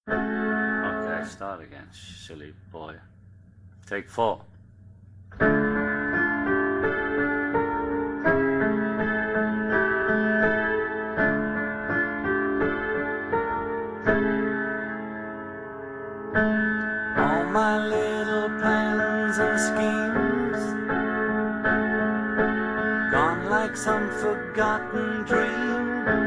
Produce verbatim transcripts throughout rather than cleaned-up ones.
Okay, start again, silly boy. Take four. All my little plans and schemes gone like some forgotten dream.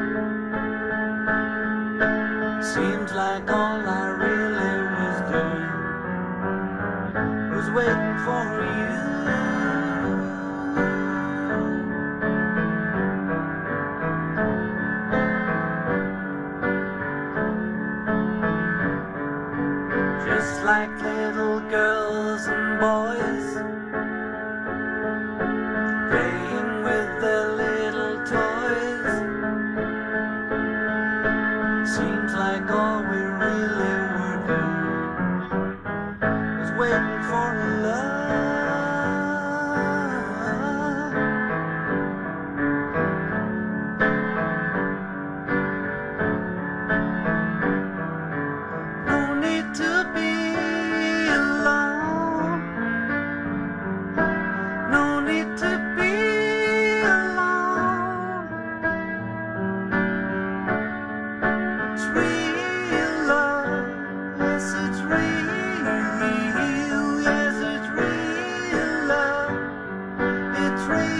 Seems like all I really was doing was waiting for you. Just like little girls and boys playing with their little toys. Seems like all we really were doing was waiting for love. No need to be alone. No need to be alone. It's real love. Yes, it's real. Yes, it's real love. It's real.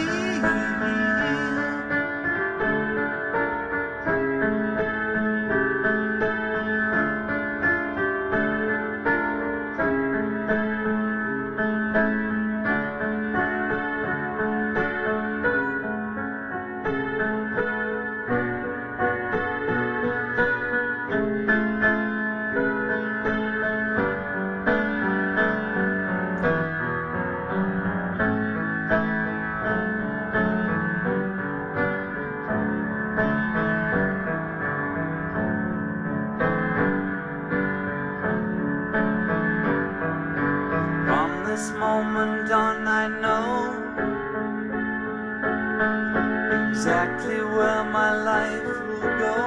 From this moment on, I know exactly where my life will go.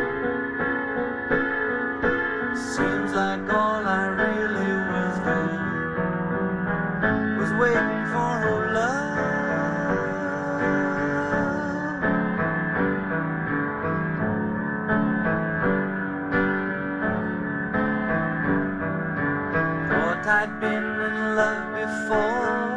Seems like all I really was doing was waiting for love. Thought I'd been in love before.